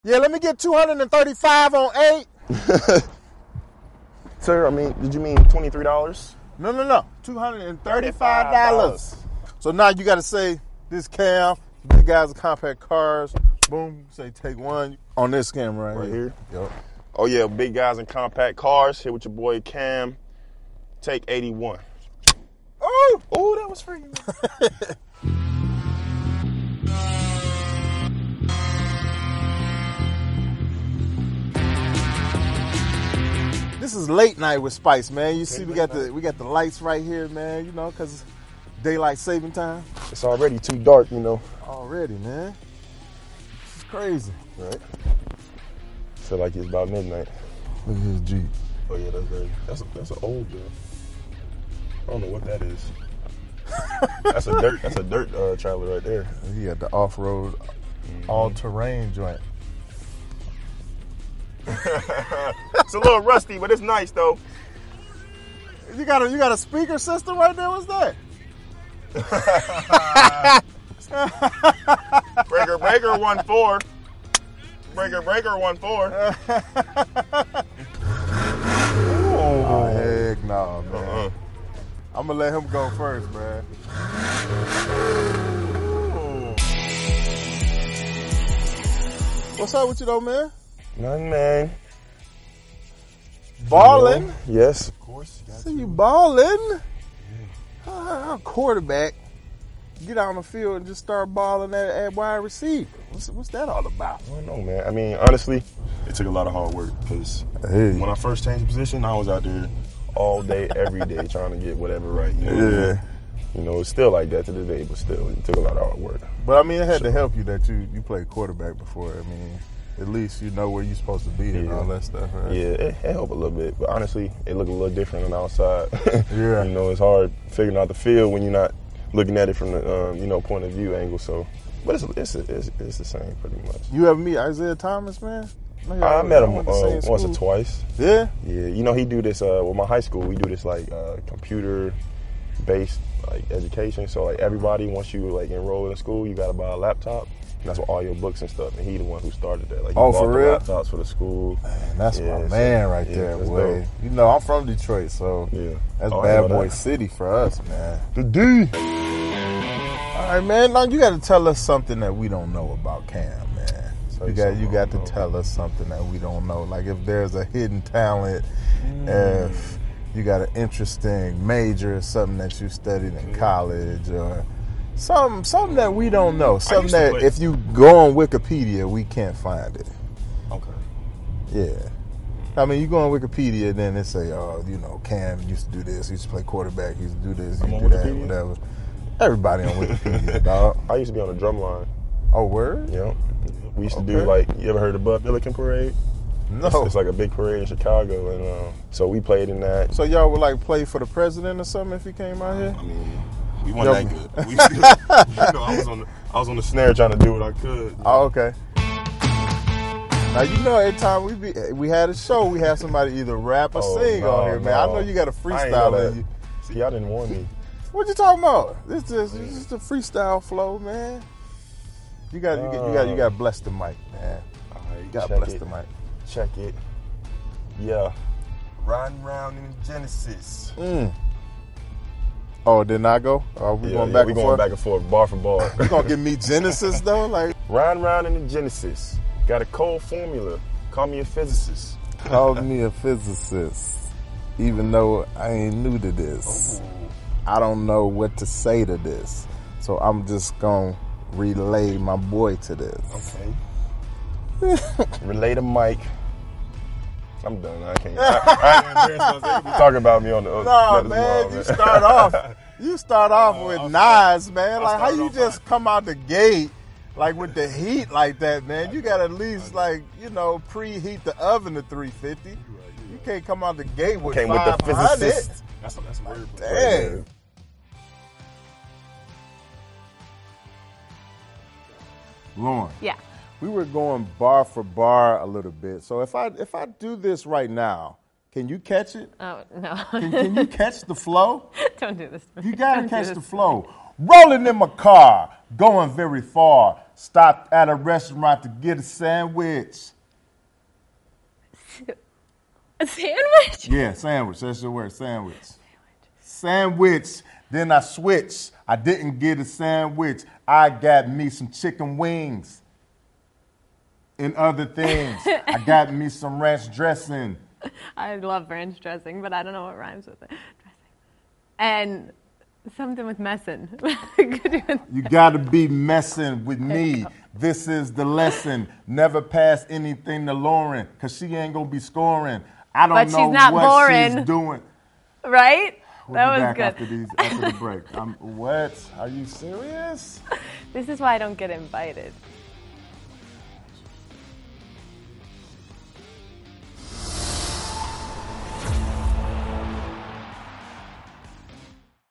Yeah, let me get 235 on 8. Sir, did you mean $23? No. $235. So now you got to say this cam, big guys with compact cars. Boom, say take one on this camera right here. Yep. Oh yeah, big guys in compact cars. Here with your boy Cam. Take 81. Oh, that was free. This is late night with Spice, man. You see, we got the lights right here, man. You know, because daylight saving time. It's already too dark, you know. Already, man. This is crazy, right? Feel like it's about midnight. Look at his Jeep. Oh yeah, that's an old Jeep. I don't know what that is. That's a dirt trailer right there. He got the off-road, all-terrain joint. It's a little rusty, but it's nice though. You got a speaker system right there. What's that? Breaker 1-4. Breaker 1-4. Oh heck no, man. I'm gonna let him go first, man. What's up with you though, man? Nothing, man. Balling? Yes, of course. See you balling? Yeah. Quarterback. Get out on the field and just start balling at wide receiver. What's that all about? I don't know, man. Honestly, it took a lot of hard work because when I first changed position, I was out there all day, every day, trying to get whatever right. You know? Yeah. You know, it's still like that to the day, but still, it took a lot of hard work. But it had to help you that you played quarterback before. At least you know where you're supposed to be and all that stuff, right? Yeah, it helped a little bit, but honestly, it looked a little different on the outside. Yeah. You know, it's hard figuring out the field when you're not looking at it from the point of view angle. So, but it's the same pretty much. You ever meet Isaiah Thomas, man? I met him once or twice. Yeah? Yeah. You know, he do this, with my high school, we do this like computer-based like education. So like everybody, once you like enroll in school, you got to buy a laptop. And that's with all your books and stuff. And he the one who started that. Like, he bought for real? the laptops for the school. Man, that's my man right there, boy. Dope. You know, I'm from Detroit, so that's bad boy city for us, man. The D. All right, man. Now you got to tell us something that we don't know about Cam, man. You got to tell us something that we don't know. Like if there's a hidden talent, if you got an interesting major, something that you studied in college, or something that we don't know. Something that if you go on Wikipedia, we can't find it. Okay. Yeah. You go on Wikipedia, then they say, Cam used to do this, he used to play quarterback, he used to do this, he used to do that, whatever. Everybody on Wikipedia, dog. I used to be on the drum line. Oh, word? Yeah. We used to do you ever heard of the Bud Billiken Parade? No. It's like a big parade in Chicago, and so we played in that. So y'all would play for the president or something if he came out here? We weren't that good. I was on the snare trying to do what I could. Oh, okay. Now every time we had a show, we had somebody either rap or sing on here, man. I know you got a freestyle in you. See, y'all didn't warn me. What you talking about? This is a freestyle flow, man. You got to bless the mic, man. All right, you got to bless the mic. Check it. Yeah. Riding around in Genesis. Oh, didn't I go? We going back and forth? Back and forth, bar for bar. You gonna give me Genesis though? Riding around in the Genesis. Got a cold formula. Call me a physicist. Call me a physicist. Even though I ain't new to this. Oh. I don't know what to say to this. So I'm just gonna relay my boy to this. Okay. Relay the mic. I'm done. I can't. I ain't embarrassed. You talking about me on the. No, man. You start off. You start off with Nas, man. How you just come out the gate with the heat like that, man? You got to at least preheat the oven to 350. You can't come out the gate with 500. With the physicist. That's a weird. Damn. Lauren. Yeah. We were going bar for bar a little bit. So if I do this right now, can you catch it? Oh, no. Can you catch the flow? Don't do this. You got to catch the flow. Rolling in my car, going very far. Stopped at a restaurant to get a sandwich. A sandwich? Yeah, sandwich. That's your word, sandwich. Sandwich. Then I switched. I didn't get a sandwich. I got me some chicken wings and other things. I got me some ranch dressing. I love ranch dressing, but I don't know what rhymes with it. Dressing. And something with messing. You gotta be messing with me. This is the lesson. Never pass anything to Lauren, cause she ain't gonna be scoring. I don't know she's not what boring. she's doing. Right? We'll that be was back good. After the break. What? Are you serious? This is why I don't get invited.